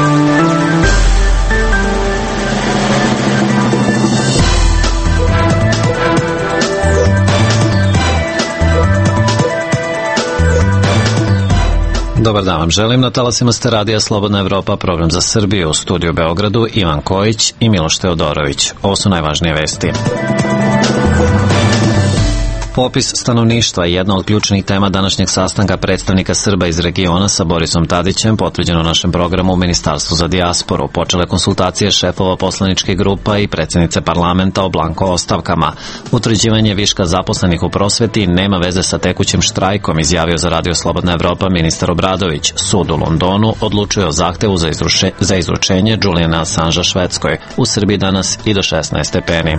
Dobar dan vam želim, na talasima ste radija Slobodna Evropa, program za Srbiju, u studiju u Beogradu Ivan Kojić i Miloš Teodorović. Ovo su najvažnije vesti. Popis stanovništva je jedna od ključnih tema današnjeg sastanka predstavnika Srba iz regiona sa Borisom Tadićem, potvrđeno u našem programu u Ministarstvu za dijasporu. Počele konsultacije šefova poslaničkih grupa i predsjednice parlamenta o blanko ostavkama. Utvrđivanje viška zaposlenih u prosveti nema veze sa tekućim štrajkom, izjavio za Radio Slobodna Evropa ministar Obradović. Sud u Londonu odlučuje o zahtevu za izručenje Juliana Assangea Švedskoj. U Srbiji danas i do 16 stepeni.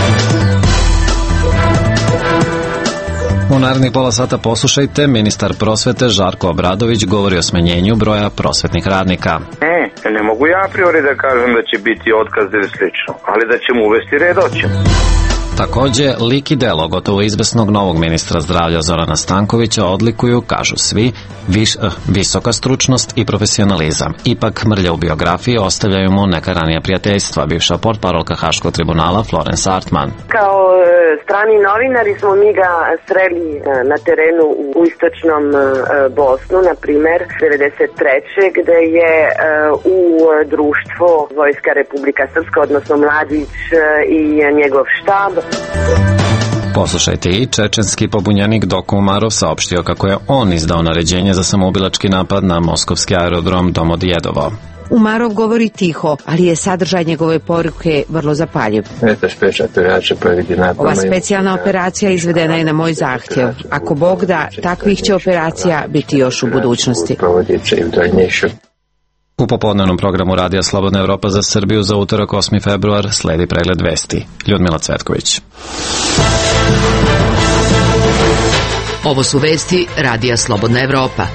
U narednih pola sata poslušajte, ministar prosvete Žarko Obradović govori o smanjenju broja prosvetnih radnika. Ne mogu ja a priori da kažem da će biti otkaz ili slično, ali da ćemo uvesti red, hoćemo. Takođe, lik i delo gotovo izvesnog novog ministra zdravlja Zorana Stankovića odlikuju, kažu svi, visoka stručnost i profesionalizam. Ipak mrlja u biografiji ostavljaju mu neka ranija prijateljstva, bivša portparolka Haškog tribunala Florence Artman. Kao strani novinari smo mi ga sreli na terenu u istočnom Bosnu, na primer 93. gde je u društvo Vojska Republika Srpska, odnosno Mladić i njegov štab. Poslušajte i čečenski pobunjenik Doko Umarov saopštio kako je on izdao naređenje za samoubilački napad na moskovski aerodrom Domodjedovo. Umarov govori tiho, ali je sadržaj njegove poruke vrlo zapaljiv. Ova specijalna operacija izvedena je na moj zahtjev. Ako Bog da, takvih će operacija biti još u budućnosti. U popodnevnom programu Radija Slobodna Evropa za Srbiju za utorak 8. februar sledi pregled vesti. Ljudmila Cvetković. Ovo su vesti Radija Slobodna Evropa.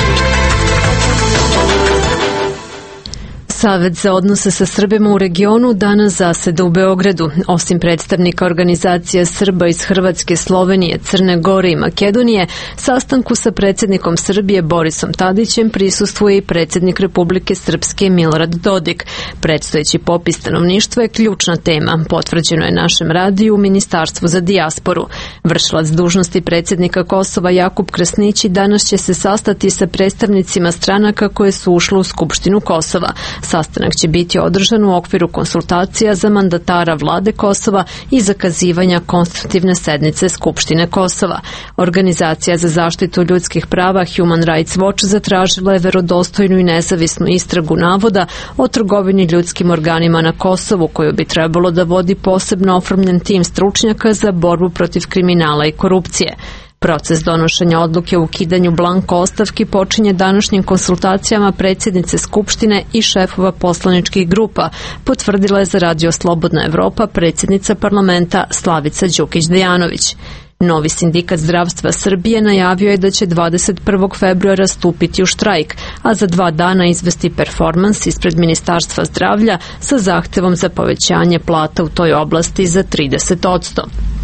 Savet za odnose sa Srbima u regionu danas zaseda u Beogradu. Osim predstavnika organizacija Srba iz Hrvatske, Slovenije, Crne Gore i Makedonije, sastanku sa predsjednikom Srbije Borisom Tadićem prisustvuje i predsjednik Republike Srpske Milorad Dodik. Predstojeći popis stanovništva je ključna tema, potvrđeno je našem radiju u Ministarstvu za dijasporu. Vršilac dužnosti predsjednika Kosova Jakub Krasnići danas će se sastati sa predstavnicima stranaka koje su ušle u Skupštinu Kosova. Sastanak će biti održan u okviru konsultacija za mandatara vlade Kosova i zakazivanja konstitutivne sednice Skupštine Kosova. Organizacija za zaštitu ljudskih prava Human Rights Watch zatražila je verodostojnu i nezavisnu istragu navoda o trgovini ljudskim organima na Kosovu, koju bi trebalo da vodi posebno oformljen tim stručnjaka za borbu protiv kriminala i korupcije. Proces donošenja odluke o ukidanju blanko ostavki počinje današnjim konsultacijama predsjednice Skupštine i šefova poslaničkih grupa, potvrdila je za Radio Slobodna Evropa predsjednica parlamenta Slavica Đukić-Dejanović. Novi sindikat zdravstva Srbije najavio je da će 21. februara stupiti u štrajk, a za 2 dana izvesti performans ispred Ministarstva zdravlja sa zahtevom za povećanje plata u toj oblasti za 30%.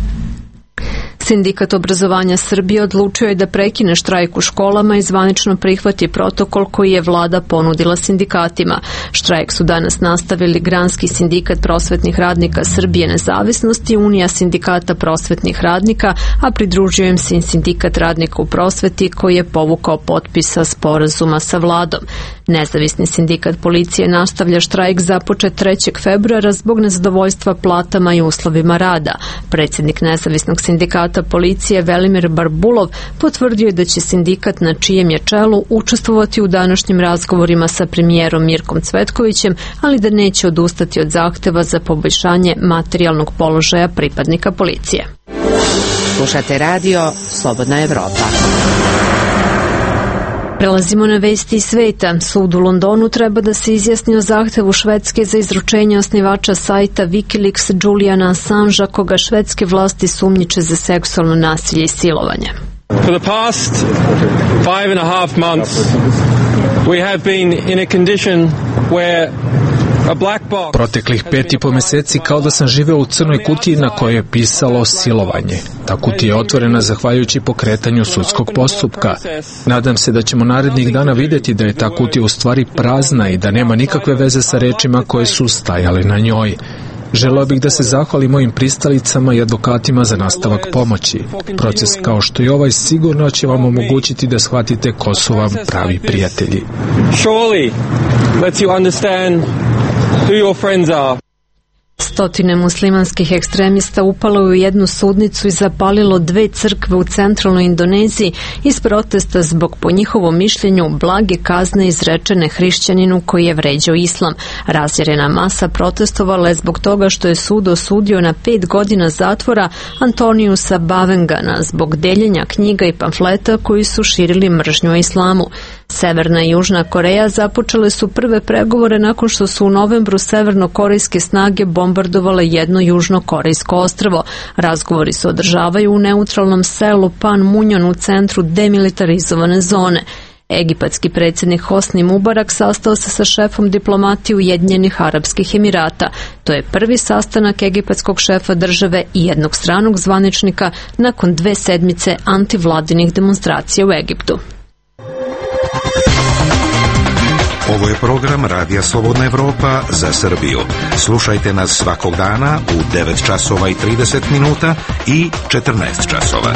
Sindikat obrazovanja Srbije odlučio je da prekine štrajk u školama i zvanično prihvati protokol koji je vlada ponudila sindikatima. Štrajk su danas nastavili Granski sindikat prosvetnih radnika Srbije Nezavisnost i Unija sindikata prosvetnih radnika, a pridružio im se i sindikat radnika u prosveti koji je povukao potpisa sporazuma sa vladom. Nezavisni sindikat policije nastavlja štrajk započet 3. februara zbog nezadovoljstva platama i uslovima rada. Predsjednik Nezavisnog sindikata policije Velimir Barbulov potvrdio je da će sindikat na čijem je čelu učestvovati u današnjim razgovorima sa premijerom Mirkom Cvetkovićem, ali da neće odustati od zahteva za poboljšanje materijalnog položaja pripadnika policije. Slušate radio Slobodna Evropa. Prelazimo na vesti iz sveta. Sud u Londonu treba da se izjasni o zahtevu Švedske za izručenje osnivača sajta Wikileaks Juliana Assangea, koga švedske vlasti sumnjiče za seksualno nasilje i silovanje. For the past 5.5 months, we have been in a condition where the British Assembly has refused to accept the Assangers. We have been in a condition where the British Assembly has refused to accept the Assangers. For the past 5.5 months, we have been in a condition where the British Assembly has refused to accept the Assangers. Proteklih 5,5 meseci kao da sam živeo u crnoj kutiji na kojoj je pisalo silovanje. Ta kutija je otvorena zahvaljujući pokretanju sudskog postupka. Nadam se da ćemo narednih dana vidjeti da je ta kutija u stvari prazna i da nema nikakve veze sa rečima koje su stajale na njoj. Želeo bih da se zahvalim mojim pristalicama i advokatima za nastavak pomoći. Proces kao što je ovaj sigurno će vam omogućiti da shvatite ko su vam pravi prijatelji. Surely lets you understand who your friends are. Stotine muslimanskih ekstremista upalo je u jednu sudnicu i zapalilo 2 crkve u centralnoj Indoneziji iz protesta zbog, po njihovom mišljenju, blage kazne izrečene hrišćaninu koji je vređao islam. Razjerena masa protestovala je zbog toga što je sud osudio na 5 godina zatvora Antoniusa Bavengana zbog deljenja knjiga i pamfleta koji su širili mržnju o islamu. Severna i Južna Koreja započele su prve pregovore nakon što su u novembru severnokorejske snage bombardovale jedno južnokorejsko ostrvo. Razgovori se održavaju u neutralnom selu Panmunjom u centru demilitarizovane zone. Egipatski predsjednik Hosni Mubarak sastao se sa šefom diplomatije Ujedinjenih Arapskih Emirata. To je prvi sastanak egipatskog šefa države i jednog stranog zvaničnika nakon 2 sedmice antivladinih demonstracija u Egiptu. Ovo je program Radija Slobodna Evropa za Srbiju. Slušajte nas svakog dana u 9 časova i 30 minuta i 14 časova.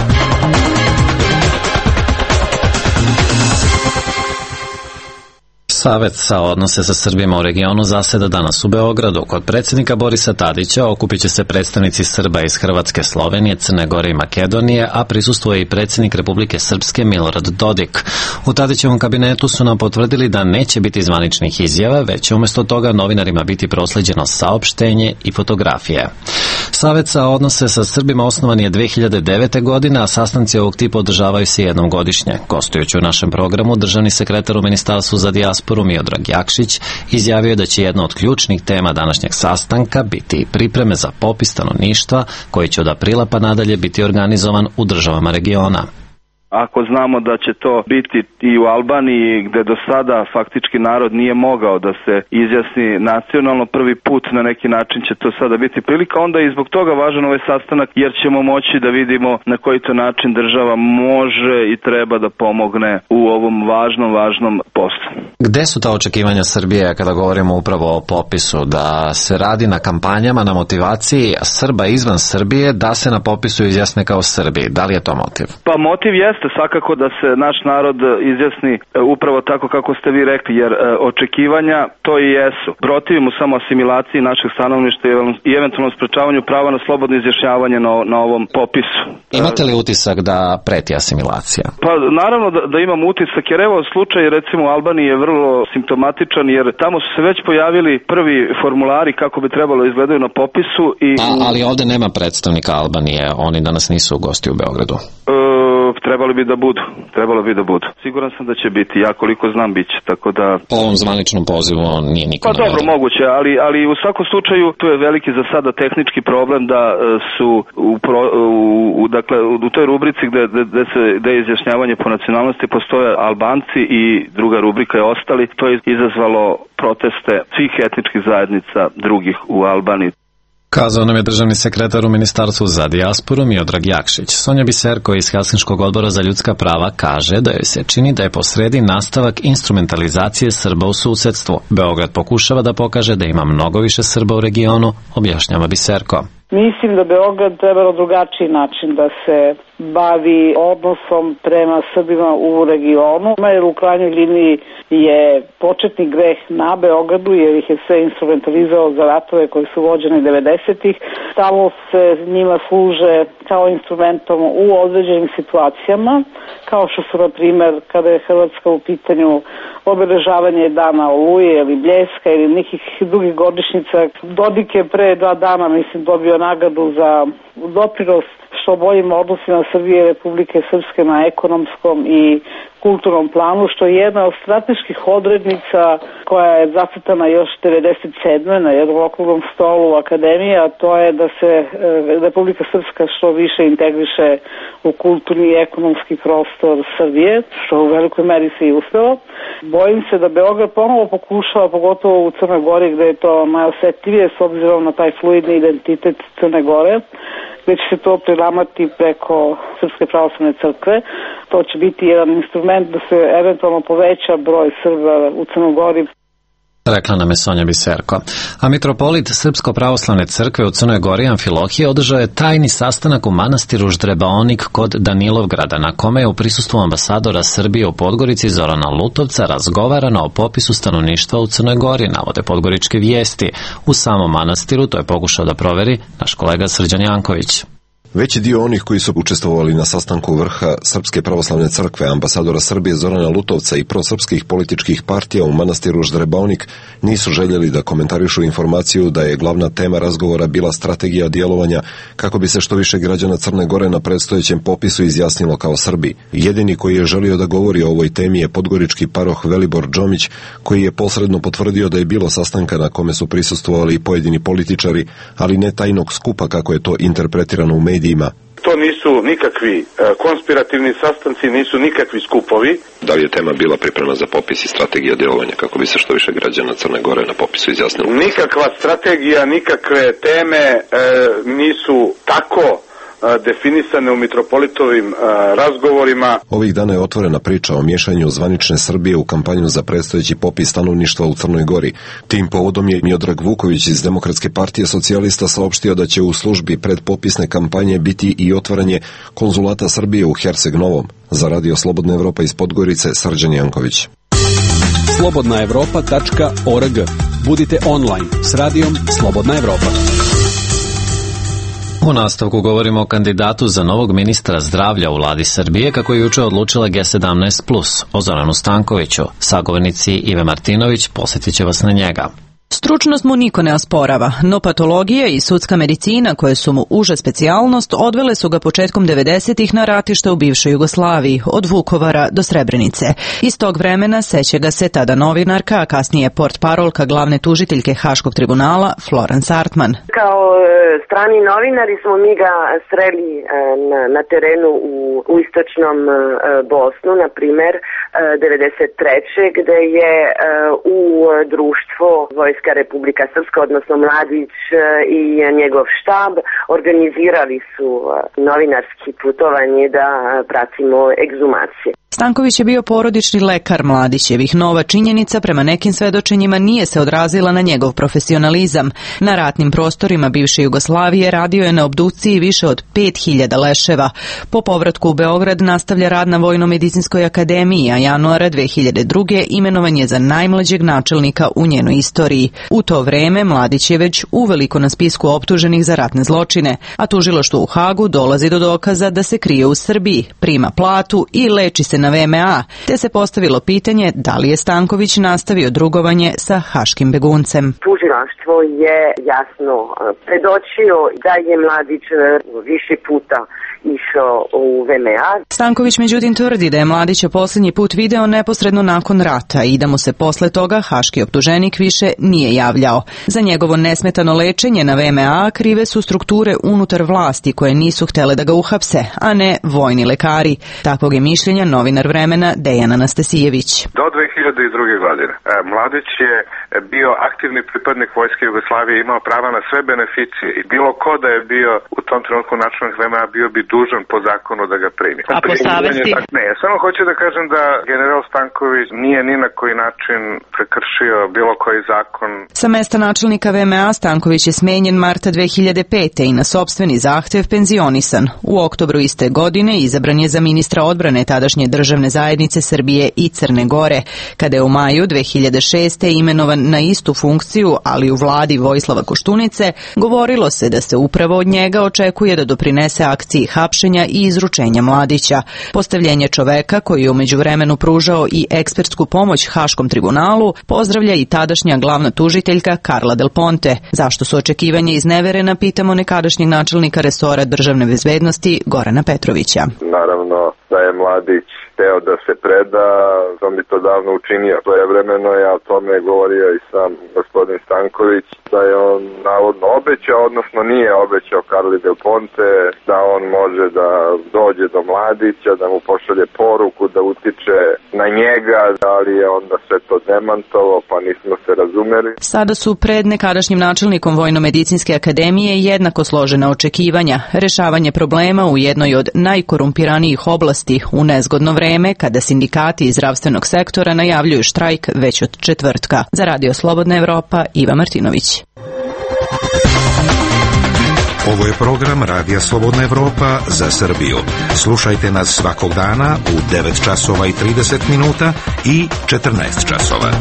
Savet za odnose sa Srbima u regionu zaseda danas u Beogradu. Kod predsjednika Borisa Tadića okupit će se predstavnici Srba iz Hrvatske, Slovenije, Crne Gore i Makedonije, a prisustvuje i predsjednik Republike Srpske Milorad Dodik. U Tadićevom kabinetu su nam potvrdili da neće biti zvaničnih izjava, već će umjesto toga novinarima biti proslijeđeno saopštenje i fotografije. Savet za odnose sa Srbima osnovan je 2009. godine, a sastanci ovog tipa održavaju se jednom godišnje. Gostujući u našem programu, državni sekretar u Ministarstvu za dijasporu Miodrag Jakšić izjavio da će jedna od ključnih tema današnjeg sastanka biti pripreme za popis stanovništva koji će od aprila pa nadalje biti organizovan u državama regiona. Ako znamo da će to biti i u Albaniji, gde do sada faktički narod nije mogao da se izjasni nacionalno, prvi put na neki način će to sada biti prilika, onda je i zbog toga važan ovaj sastanak, jer ćemo moći da vidimo na koji to način država može i treba da pomogne u ovom važnom poslu. Gde su ta očekivanja Srbije kada govorimo upravo o popisu? Da se radi na kampanjama, na motivaciji Srba izvan Srbije da se na popisu izjasne kao Srbi. Da li je to motiv? Pa motiv jeste svakako da se naš narod izjasni upravo tako kako ste vi rekli, jer očekivanja to i jesu. Protivimo samo asimilaciji našeg stanovništva i eventualno sprečavanju prava na slobodno izjašnjavanje na ovom popisu. Imate li utisak da preti asimilacija? Pa naravno da imam utisak, jer evo slučaj recimo u Albaniji je vrlo simptomatičan, jer tamo su se već pojavili prvi formulari kako bi trebalo izgledaju na popisu. Ali ovdje nema predstavnika Albanije, oni danas nisu gosti u Beogradu. Trebalo bi da budu. Siguran sam da će biti, ja koliko znam biće, tako da... Po ovom zvaničnom pozivu on nije niko najavio. Pa dobro, moguće, ali u svakom slučaju tu je veliki za sada tehnički problem da su u toj rubrici gde je izjašnjavanje po nacionalnosti postoje Albanci i druga rubrika je ostali. To je izazvalo proteste svih etničkih zajednica drugih u Albaniji. Kazao nam je državni sekretar u Ministarstvu za dijasporu Miodrag Jakšić. Sonja Biserko iz Helsinškog odbora za ljudska prava kaže da joj se čini da je posredi nastavak instrumentalizacije Srba u susedstvu. Beograd pokušava da pokaže da ima mnogo više Srba u regionu, objašnjava Biserko. Mislim da Beograd treba na drugačiji način da se bavi odnosom prema Srbima u regionu, jer u krajnjoj liniji je početni greh na Beogradu, jer ih je sve instrumentalizao za ratove koji su vođeni 90-ih. Tamo se njima služe kao instrumentom u određenim situacijama, kao što su, na primjer, kada je Hrvatska u pitanju obeležavanje dana Oluje ili Bljeska ili nekih drugih godišnjica. Dodik je pre 2 dana, mislim, dobio nagradu za doprinos što boljim odnosima Srbije i Republike Srpske na ekonomskom i kulturnom planu, što je jedna od strateških odrednica koja je zacrtana još 1997. na jednom okruglom stolu u Akademiji, a to je da se Republika Srpska što više integriše u kulturni i ekonomski prostor Srbije, što u velikoj meri se i uspelo. Bojim se da Beograd ponovo pokušava, pogotovo u Crnoj Gori gde je to najosetljivije s obzirom na taj fluidni identitet Crne Gore, gde će se to prelamati preko Srpske pravoslavne crkve. To će biti jedan instrument da se eventualno poveća broj Srba u Crnoj Gori. Rekla nam je Sonja Biserko. A mitropolit Srpsko-pravoslavne crkve u Crnoj Gori Amfilohije održao je tajni sastanak u manastiru Ždrebaonik kod Danilovgrada, na kome je u prisustvu ambasadora Srbije u Podgorici Zorana Lutovca razgovarano o popisu stanovništva u Crnoj Gori, navode podgoričke vijesti. U samom manastiru to je pokušao da proveri naš kolega Srđan Janković. Veći dio onih koji su učestvovali na sastanku vrha Srpske pravoslavne crkve, ambasadora Srbije Zorana Lutovca i prosrpskih političkih partija u manastiru Ždrebaonik nisu željeli da komentarišu informaciju da je glavna tema razgovora bila strategija djelovanja kako bi se što više građana Crne Gore na predstojećem popisu izjasnilo kao Srbi. Jedini koji je želio da govori o ovoj temi je podgorički paroh Velibor Džomić, koji je posredno potvrdio da je bilo sastanka na kome su prisustvovali i pojedini političari, ali ne tajnog skupa kako je to interpretirano u medijima. To nisu nikakvi konspirativni sastanci, nisu nikakvi skupovi. Da li je tema bila priprema za popis i strategija djelovanja kako bi se što više građana Crne Gore na popisu izjasnilo? Nikakva strategija, nikakve teme nisu tako definisane u mitropolitovim razgovorima. Ovih dana je otvorena priča o miješanju zvanične Srbije u kampanju za predstojeći popis stanovništva u Crnoj Gori. Tim povodom je Miodrag Vuković iz Demokratske partije socijalista saopštio da će u službi predpopisne kampanje biti i otvaranje konzulata Srbije u Herceg Novom. Za Radio Slobodna Evropa iz Podgorice, Srđan Janković. slobodnaevropa.org. Budite online s radijom Slobodna Evropa. U nastavku govorimo o kandidatu za novog ministra zdravlja u vladi Srbije, kako je juče odlučila G17+, o Zoranu Stankoviću. Sagovornici Ive Martinović posjetit će vas na njega. Stručnost mu niko ne osporava, no patologija i sudska medicina, koje su mu uža specijalnost, odvele su ga početkom 90-ih na ratište u bivšoj Jugoslaviji, od Vukovara do Srebrenice. Iz tog vremena seća ga se tada novinarka, a kasnije portparolka glavne tužiteljke Haškog tribunala, Florence Artman. Kao strani novinari smo mi ga sreli na terenu u istočnom Bosnu, na primer 93. gde je u društvo Vojska Republika Srpska, odnosno Mladić i njegov štab, organizirali su novinarski putovanje da pratimo egzumacije. Stanković je bio porodični lekar Mladićevih, no ova činjenica prema nekim svedočenjima nije se odrazila na njegov profesionalizam. Na ratnim prostorima bivše Jugoslavije radio je na obdukciji više od 5000 leševa. Po povratku u Beograd nastavlja rad na Vojno-medicinskoj akademiji, a januara 2002. imenovan je za najmlađeg načelnika u njenoj istoriji. U to vreme Mladić je već uveliko na spisku optuženih za ratne zločine, a tužilaštvo u Hagu dolazi do dokaza da se krije u Srbiji, prima platu i leči se na VMA, te se postavilo pitanje da li je Stanković nastavio drugovanje sa haškim beguncem. Tužilaštvo je jasno predočio da je Mladić više puta išao u VMA. Stanković međutim tvrdi da je Mladića posljednji put video neposredno nakon rata i da mu se posle toga haški optuženik više nije javljao. Za njegovo nesmetano lečenje na VMA krive su strukture unutar vlasti koje nisu htele da ga uhapse, a ne vojni lekari. Takvog je mišljenja novinar Vremena Dejan Anastasijević. Do 2002. godine Mladić je bio aktivni pripadnik Vojske Jugoslavije, imao prava na sve beneficije i bilo ko da je bio u tom trenutku načelnik VMA bio bi dužan po zakonu da ga primi. A po savesti? Ne, samo hoću da kažem da general Stanković nije ni na koji način prekršio bilo koji zakon. Sa mesta načelnika VMA Stanković je smenjen marta 2005. i na sopstveni zahtev penzionisan. U oktobru iste godine izabran je za ministra odbrane tadašnje državne zajednice Srbije i Crne Gore. Kad Kada je u maju 2006. imenovan na istu funkciju, ali u vladi Vojislava Koštunice, govorilo se da se upravo od njega očekuje da doprinese akciji hapšenja i izručenja Mladića. Postavljenje čoveka koji je u međuvremenu pružao i ekspertsku pomoć Haškom tribunalu pozdravlja i tadašnja glavna tužiteljka Carla Del Ponte. Zašto su očekivanja izneverena, pitamo nekadašnjeg načelnika resora državne bezbednosti Gorana Petrovića. Naravno da je Mladić hteo da se preda, on bi to davno učinio. Svojevremeno je o tome govorio i sam gospodin Stanković, da je on navodno obećao, odnosno nije obećao Carli Del Ponte, da on može da dođe do Mladića, da mu pošalje poruku, da utiče na njega, ali je onda sve to demantovao, pa nismo se razumeli. Sada su pred nekadašnjim načelnikom Vojno-medicinske akademije jednako složena očekivanja, rešavanje problema u jednoj od najkorumpiranijih oblasti u nezgodno vreme, kada sindikati iz zdravstvenog sektora najavljuju štrajk već od četvrtka. Za Radio Slobodna Evropa, Iva Martinović. Ovo je program Radija Slobodna Evropa za Srbiju. Slušajte nas svakog dana u 9 časova i 30 minuta i 14 časova.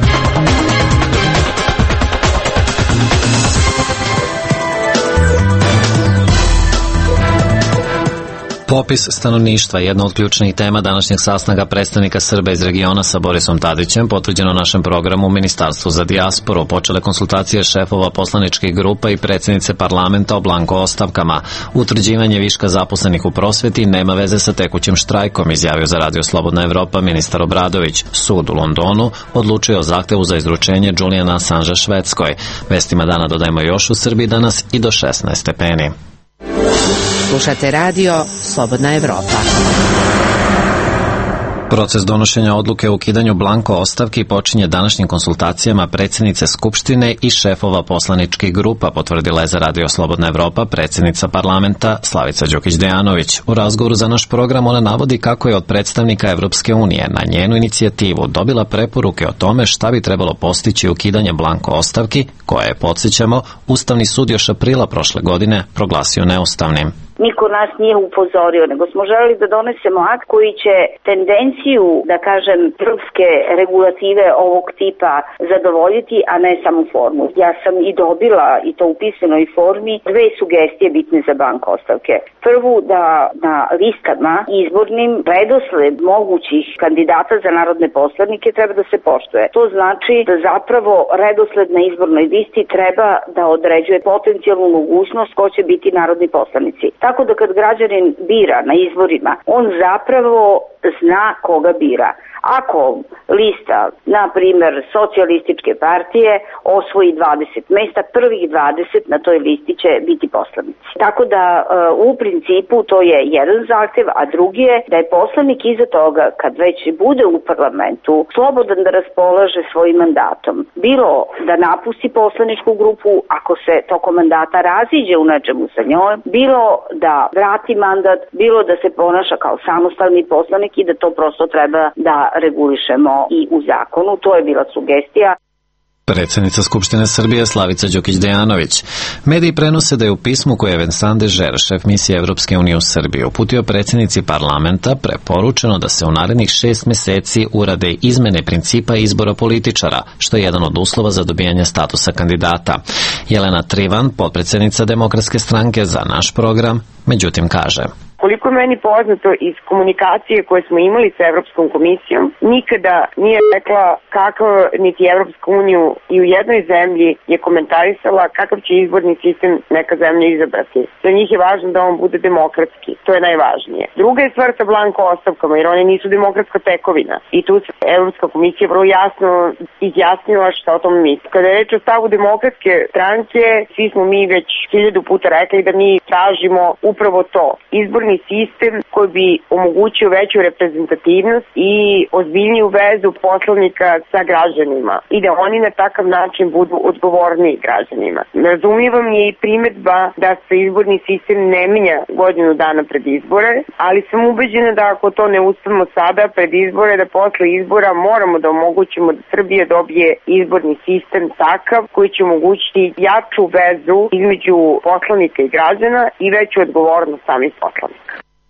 Popis stanovništva je jedna od ključnih tema današnjeg sastanka predstavnika Srba iz regiona sa Borisom Tadićem, potvrđeno našem programu u Ministarstvu za dijasporu. Počele konsultacije šefova poslaničkih grupa i predsjednice parlamenta o blanko ostavkama. Utvrđivanje viška zaposlenih u prosveti nema veze sa tekućim štrajkom, izjavio za Radio Slobodna Evropa ministar Obradović. Sud u Londonu odlučio o zahtevu za izručenje Juliana Assangea Švedskoj. Vestima dana dodajemo još u Srbiji danas i do 16 stepeni. Slušate Radio Slobodna Evropa. Proces donošenja odluke o ukidanju blanko ostavki počinje današnjim konsultacijama predsjednice Skupštine i šefova poslaničkih grupa, potvrdila je za Radio Slobodna Evropa predsjednica parlamenta Slavica Đukić-Dejanović. U razgovoru za naš program ona navodi kako je od predstavnika Evropske unije na njenu inicijativu dobila preporuke o tome šta bi trebalo postići ukidanje blanko ostavki, koje je, podsjećamo, Ustavni sud još aprila prošle godine proglasio neustavnim. Niko nas nije upozorio, nego smo želeli da donesemo akt koji će tendenciju, da kažem, evropske regulative ovog tipa zadovoljiti, a ne samo formu. Ja sam i dobila, i to u pisanoj formi, dve sugestije bitne za blanko ostavke. Prvu, da na listama izbornim redosled mogućih kandidata za narodne poslanike treba da se poštuje. To znači da zapravo redosled na izbornoj listi treba da određuje potencijalnu mogućnost ko će biti narodni poslanici. Tako da kad građanin bira na izborima, on zapravo zna koga bira. Ako lista, na primjer, socijalističke partije osvoji 20 mesta, prvih 20 na toj listi će biti poslanici. Tako da u principu to je jedan zahtjev, a drugi je da je poslanik iza toga, kad već bude u parlamentu, slobodan da raspolaže svojim mandatom. Bilo da napusti poslaničku grupu ako se tokom mandata raziđe u nečemu sa njoj, bilo da vrati mandat, bilo da se ponaša kao samostalni poslanik i da to prosto treba da regulišemo i u zakonu. To je bila sugestija. Predsjednica Skupštine Srbije Slavica Đukić-Dejanović. Mediji prenose da je u pismu koje je Vincent Dežer, šef misije Evropske unije u Srbiji, uputio predsjednici parlamenta preporučeno da se u narednih 6 meseci urade izmene principa izbora političara, što je jedan od uslova za dobijanje statusa kandidata. Jelena Trivan, potpredsjednica Demokratske stranke za naš program, međutim kaže: Koliko je meni poznato iz komunikacije koje smo imali sa Evropskom komisijom, nikada nije rekla kakav niti Evropsku uniju i u jednoj zemlji je komentarisala kakav će izborni sistem neka zemlja izabrati. Za njih je važno da on bude demokratski, to je najvažnije. Druga je stvar sa blanko ostavkama, jer one nisu demokratska tekovina. I tu se Evropska komisija vrlo jasno izjasnila šta o tom misli. Kada je reč o stavu Demokratske stranke, svi smo mi već 1000 puta rekli da mi tražimo upravo to. Izborni sistem koji bi omogućio veću reprezentativnost i ozbiljniju vezu poslanika sa građanima i da oni na takav način budu odgovorniji građanima. Razumljiva mi je i primedba da se izborni sistem ne menja godinu dana pred izbore, ali sam ubeđena da ako to ne uspemo sada pred izbore, da posle izbora moramo da omogućimo da Srbija dobije izborni sistem takav koji će omogućiti jaču vezu između poslanika i građana i veću odgovornost samih poslanika.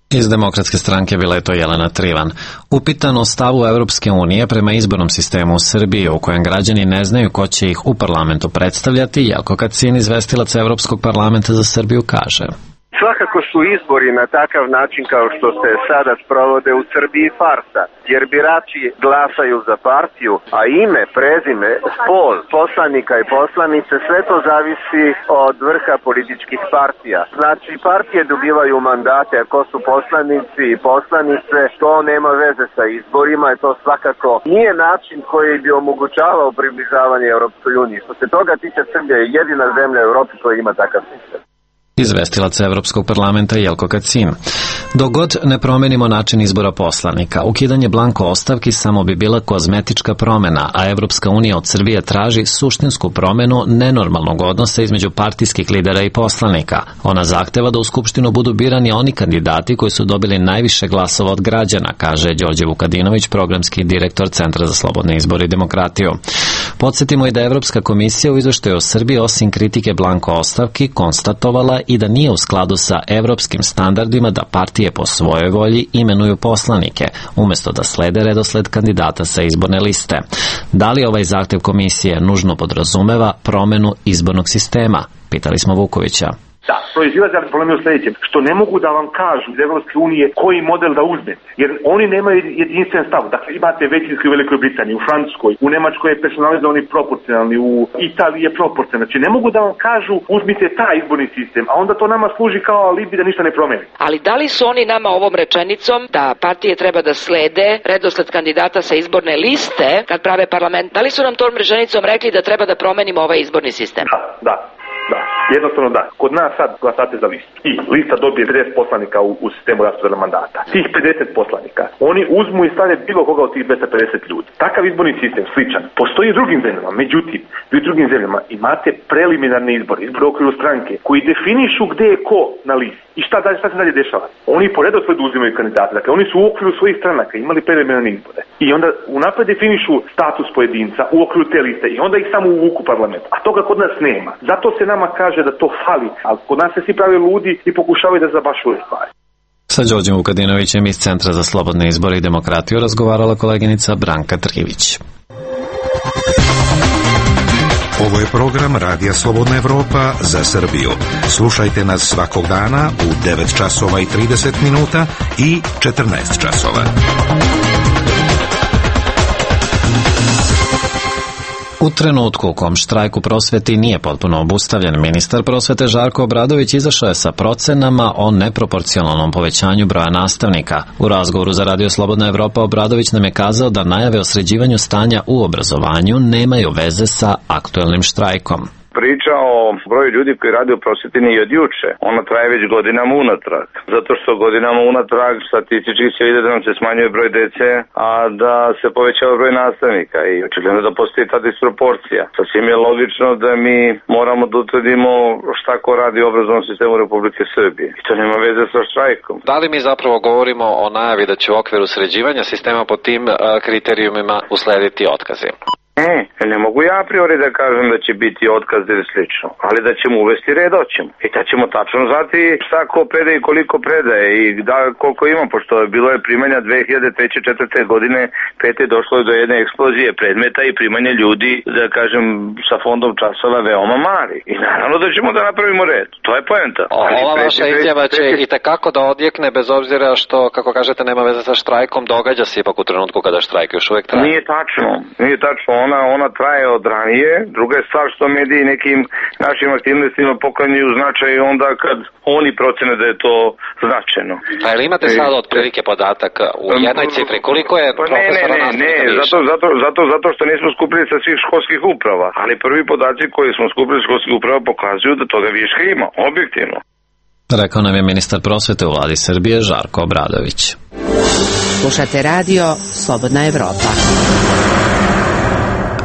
Iz Demokratske stranke bila je to Jelena Trivan. Upitan o stavu Evropske unije prema izbornom sistemu u Srbiji, u kojem građani ne znaju ko će ih u parlamentu predstavljati, Jelko Kacin, izvestilac Evropskog parlamenta za Srbiju, kaže: Svakako su izbori na takav način kao što se sada sprovode u Srbiji farsa, jer birači glasaju za partiju, a ime, prezime, spol poslanika i poslanice, sve to zavisi od vrha političkih partija. Znači, partije dobivaju mandate, a ko su poslanici i poslanice, to nema veze sa izborima i to svakako nije način koji bi omogućavao približavanje Europskoj uniji. Što se toga tiče, Srbija je jedina zemlja u Evropi koja ima takav sistem. Izvestilac Evropskog parlamenta Jelko Kacin. Dok god ne promenimo način izbora poslanika, ukidanje blanko ostavki samo bi bila kozmetička promena, a Evropska unija od Srbije traži suštinsku promenu nenormalnog odnosa između partijskih lidera i poslanika. Ona zahteva da u Skupštinu budu birani oni kandidati koji su dobili najviše glasova od građana, kaže Đorđe Vukadinović, programski direktor Centra za slobodne izbore i demokratiju. Podsjetimo i da Evropska komisija u izveštaju o Srbiji osim kritike blanko ostavki konstatovala i da nije u skladu sa evropskim standardima da partije po svojoj volji imenuju poslanike, umesto da slede redosled kandidata sa izborne liste. Da li ovaj zahtev komisije nužno podrazumeva promenu izbornog sistema? Pitali smo Vukovića. Da, proizilazi problem u sljedećem, što ne mogu da vam kažu iz Evropske unije koji model da uzmete, jer oni nemaju jedinstven stav. Dakle, imate većinski u Velikoj Britaniji, u Francuskoj, u Nemačkoj je personalizovani proporcionalni, u Italiji je proporcionalni. Znači, ne mogu da vam kažu uzmite taj izborni sistem, a onda to nama služi kao alibi da ništa ne promeni. Ali da li su oni nama ovom rečenicom da partije treba da slede redosled kandidata sa izborne liste kad prave parlament, da li su nam tom rečenicom rekli da treba da promenimo ovaj izborni sistem? Da. Jednostavno da. Kod nas sad glasate za listu i lista dobije 50 poslanika u sistemu raspodela mandata. Tih 50 poslanika, oni uzmu i stave bilo koga od tih 250 ljudi. Takav izborni sistem, sličan, postoji u drugim zemljama. Međutim, vi u drugim zemljama imate preliminarne izbore u okviru stranke, koji definišu gde je ko na listi. I šta se dalje dešava? Oni po redosledu uzimaju kandidate. Dakle, oni su u okviru svojih stranaka imali preliminarne izbore. I onda unapred definišu status pojedinca u okviru te liste i onda ih samo uvuku parlament. A toga kod nas nema. Zato se nama kaže da to fali, ali kod nas se svi prave ludi i pokušavaju da zabašuju stvari. Sa Đorđem Vukadinovićem iz Centra za slobodne izbore i demokratiju razgovarala koleginica Branka Trgivić. Ovo je program Radija Slobodna Evropa za Srbiju. Slušajte nas svakog dana u 9 časova i 30 minuta i 14 časova. U trenutku u kom štrajk u prosveti nije potpuno obustavljen, ministar prosvete Žarko Obradović izašao je sa procenama o neproporcionalnom povećanju broja nastavnika. U razgovoru za Radio Slobodna Evropa Obradović nam je kazao da najave o sređivanju stanja u obrazovanju nemaju veze sa aktuelnim štrajkom. Priča o broju ljudi koji rade u prosveti nije od juče. Ona traje već godinama unatrag. Zato što godinama unatrag statistički se vide da nam se smanjuje broj dece, a da se povećava broj nastavnika i očigledno da postoji ta disproporcija. Sasvim je logično da mi moramo da utvrdimo šta ko radi u obrazovnom sistemu Republike Srbije. I to nema veze sa štrajkom. Da li mi zapravo govorimo o najavi da će u okviru sređivanja sistema po tim kriterijumima uslediti otkazi? Ne mogu ja a priori da kažem da će biti otkaz ili slično, ali da ćemo uvesti red, hoćemo. I da ćemo tačno znati šta ko predaje i koliko predaje i da koliko ima, pošto bilo je primanja 2003-2004. godine, pete došlo je do jedne eksplozije predmeta i primanje ljudi, da kažem, sa fondom časova veoma mali. I naravno da ćemo da napravimo red. To je poenta. Ova vaša izjava će i tekako da odjekne, bez obzira što, kako kažete, nema veze sa štrajkom, događa se ipak u trenutku kada štrajk još uvek traje. Nije tačno. Ona traje od ranije. Druga je stvar što mediji nekim našim aktivnostima poklanjaju značaj onda kad oni procene da je to značajno. Pa ili imate sad otprilike podatak u jednoj cifri? Koliko je profesora nastavnika više? Zato što nismo skupili sa svih školskih uprava. Ali prvi podaci koji smo skupili sa školskih uprava pokazuju da toga viška ima, objektivno. Rekao nam je ministar prosvete u vladi Srbije Žarko Obradović. Slušate radio Slobodna Evropa.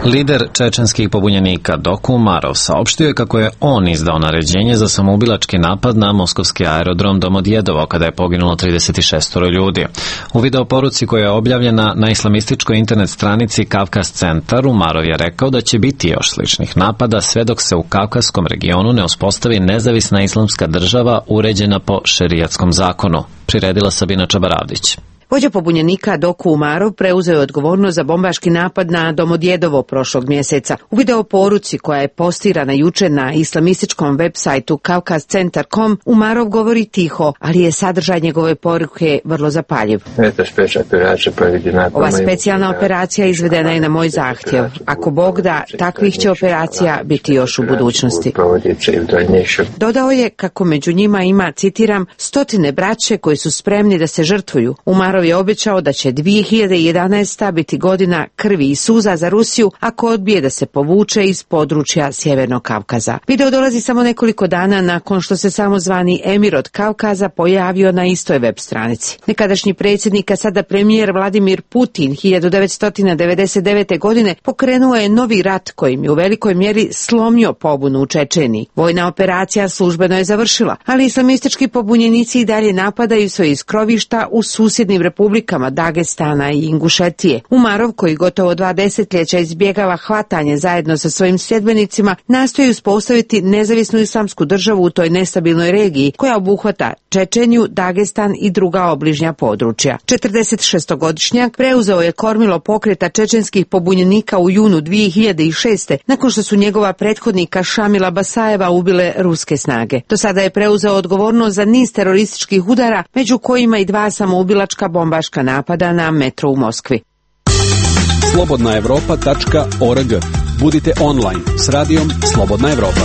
Lider čečenskih pobunjenika Doku Umarov saopštio je kako je on izdao naređenje za samoubilački napad na moskovski aerodrom Domodjedovo kada je poginulo 36 ljudi. U video poruci koja je objavljena na islamističkoj internet stranici Kavkaz Centar, Umarov je rekao da će biti još sličnih napada sve dok se u Kavkazskom regionu ne uspostavi nezavisna islamska država uređena po šerijatskom zakonu. Priredila Sabina Čabaravdić. Vođa pobunjenika Doku Umarov preuzeo je odgovornost za bombaški napad na Domodjedovo prošlog mjeseca. U video poruci koja je postirana juče na islamističkom web sajtu kavkazcentar.com, Umarov govori tiho, ali je sadržaj njegove poruke vrlo zapaljiv. Ova specijalna operacija izvedena je na moj zahtjev. Ako Bog da, takvih će operacija biti još u budućnosti. Dodao je kako među njima ima, citiram, 100 braće koji su spremni da se žrtvuju. Umarov je obećao da će 2011. biti godina krvi i suza za Rusiju ako odbije da se povuče iz područja Sjevernog Kavkaza. Video dolazi samo nekoliko dana nakon što se samozvani emir od Kavkaza pojavio na istoj web stranici. Nekadašnji predsjednik, a sada premijer Vladimir Putin 1999. godine pokrenuo je novi rat kojim je u velikoj mjeri slomio pobunu u Čečeniji. Vojna operacija službeno je završila, ali islamistički pobunjenici i dalje napadaju svoje iskrovišta u susjednim republikama Dagestana i Ingušetije. Umarov, koji gotovo 2 desetljeća izbjegava hvatanje zajedno sa svojim sljedbenicima, nastoji uspostaviti nezavisnu islamsku državu u toj nestabilnoj regiji koja obuhvata Čečeniju, Dagestan i druga obližnja područja. 46-godišnjak preuzeo je kormilo pokreta čečenskih pobunjenika u junu 2006. nakon što su njegova prethodnika Šamila Basajeva ubile ruske snage. Do sada je preuzeo odgovornost za niz terorističkih udara, među kojima i 2 samoubilačka bombaška napada na metro u Moskvi. slobodnaevropa.org. Budite online s radijom Slobodna Evropa.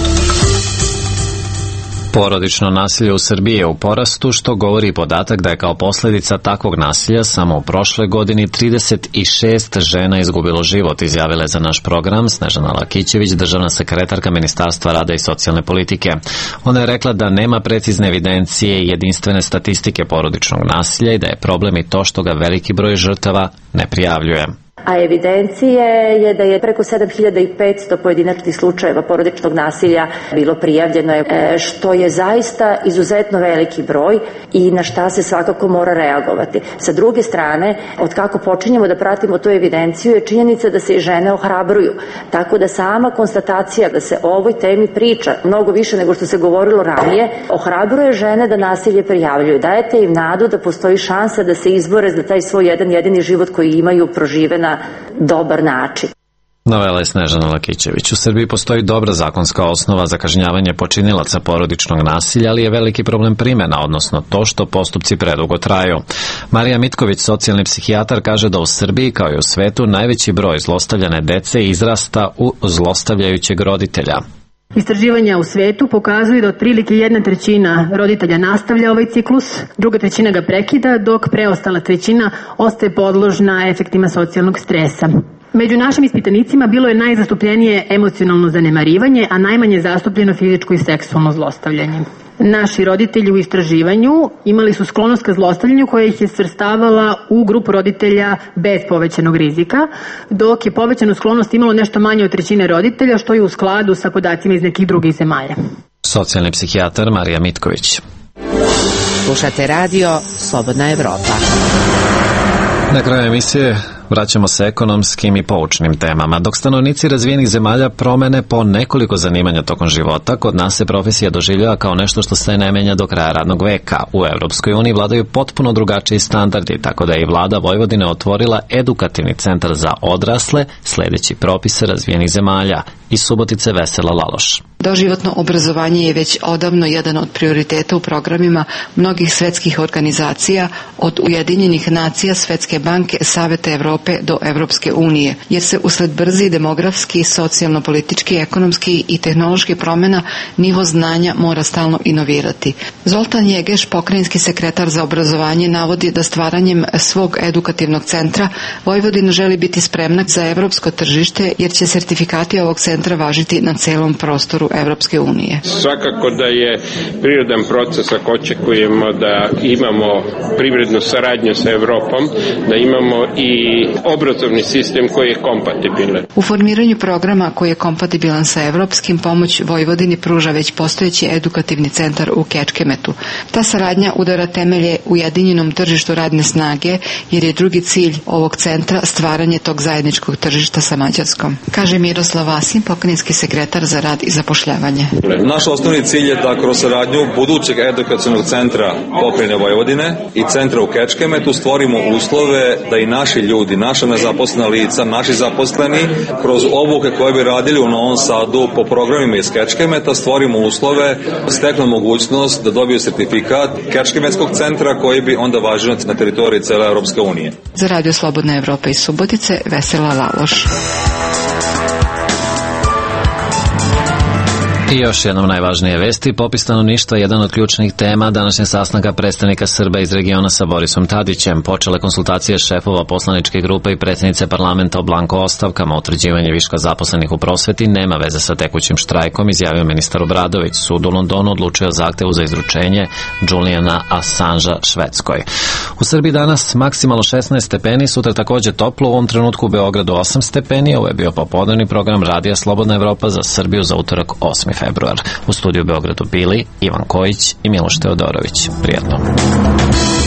Porodično nasilje u Srbiji je u porastu, što govori podatak da je kao posljedica takvog nasilja samo u prošle godini 36 žena izgubilo život, izjavila je za naš program Snežana Lakićević, državna sekretarka Ministarstva rada i socijalne politike. Ona je rekla da nema precizne evidencije i jedinstvene statistike porodičnog nasilja i da je problem i to što ga veliki broj žrtava ne prijavljuje. A evidencije je da je preko 7500 pojedinačnih slučajeva porodičnog nasilja bilo prijavljeno, što je zaista izuzetno veliki broj i na šta se svakako mora reagovati. Sa druge strane, od kako počinjemo da pratimo tu evidenciju je činjenica da se i žene ohrabruju. Tako da sama konstatacija da se o ovoj temi priča mnogo više nego što se govorilo ranije, ohrabruje žene da nasilje prijavljuju. Dajete im nadu da postoji šansa da se izbore za taj svoj jedan jedini život koji imaju proživen na dobar način. Navela je Snežana Lakićević. U Srbiji postoji dobra zakonska osnova za kažnjavanje počinilaca porodičnog nasilja, ali je veliki problem primjena, odnosno to što postupci predugo traju. Marija Mitković, socijalni psihijatar, kaže da u Srbiji, kao i u svetu, najveći broj zlostavljane dece izrasta u zlostavljajućeg roditelja. Istraživanja u svetu pokazuju da otprilike 1/3 roditelja nastavlja ovaj ciklus, 2/3 ga prekida, dok preostala 1/3 ostaje podložna efektima socijalnog stresa. Među našim ispitanicima bilo je najzastupljenije emocionalno zanemarivanje, a najmanje zastupljeno fizičko i seksualno zlostavljanje. Naši roditelji u istraživanju imali su sklonost ka zlostavljanju koja ih je svrstavala u grupu roditelja bez povećanog rizika, dok je povećanu sklonost imalo nešto manje od 1/3 roditelja, što je u skladu sa podacima iz nekih drugih zemalja. Socijalni psihijatar Marija Mitković. Slušate radio Slobodna Evropa. Na kraju emisije vraćamo se ekonomskim i poučnim temama. Dok stanovnici razvijenih zemalja promene po nekoliko zanimanja tokom života, kod nas se profesija doživljava kao nešto što se ne menja do kraja radnog veka. U Europskoj uniji vladaju potpuno drugačiji standardi, tako da je i vlada Vojvodine otvorila edukativni centar za odrasle, sledeći propise razvijenih zemalja. Iz Subotice Vesela Laloš. Doživotno obrazovanje je već odavno jedan od prioriteta u programima mnogih svetskih organizacija, od Ujedinjenih nacija, Svetske banke, Saveta Evrope do Evropske unije, jer se usled brzi demografski, socijalno-politički, ekonomski i tehnološki promjena nivo znanja mora stalno inovirati. Zoltan Jegeš, pokrajinski sekretar za obrazovanje, navodi da stvaranjem svog edukativnog centra Vojvodina želi biti spremna za evropsko tržište, jer će sertifikati ovog centra važiti na celom prostoru Evropske unije. Svakako da je prirodan proces ako očekujemo da imamo privrednu saradnju sa Evropom, da imamo i obrazovni sistem koji je kompatibilan. U formiranju programa koji je kompatibilan sa evropskim, pomoć Vojvodini pruža već postojeći edukativni centar u Kečkemetu. Ta saradnja udara temelje ujedinjenom tržištu radne snage, jer je drugi cilj ovog centra stvaranje tog zajedničkog tržišta sa Mađarskom, kaže Miroslav Vasin, pokrajinski sekretar za rad i zapošljavanje. Naš osnovni cilj je da kroz saradnju budućeg edukacionog centra pokrajine Vojvodine i centra u Kečkemetu stvorimo uslove da i naši ljudi, naša nezaposlena lica, naši zaposleni kroz obuke koje bi radili u Novom Sadu po programima iz Kečkemeta stvorimo uslove, steknu mogućnost da dobiju sertifikat Kečkemetskog centra koji bi onda važio na teritoriji cele Europske unije. Za Radio Slobodna Evropa iz Subotice, Vesela Laloš. I još jednom najvažnije vesti. Popis stanovništva je jedan od ključnih tema današnjeg sastanka predstavnika Srba iz regiona sa Borisom Tadićem. Počele konsultacije šefova poslaničke grupe i predsjednice parlamenta o blanko ostavkama. Utvrđivanje viška zaposlenih u prosveti nema veze sa tekućim štrajkom, izjavio ministar Obradović. Sud u Londonu odlučio o zahtevu za izručenje Juliana Assangea Švedskoj. U Srbiji danas maksimalno 16 stepeni, sutra također toplo, u ovom trenutku u Beogradu 8 stepeni. Ovo je bio popodnevni program Radija Slobodna Evropa za Srbiju za utorak 8. februar. U studiju u Beogradu bili Ivan Kojić i Miloš Teodorović. Prijatno.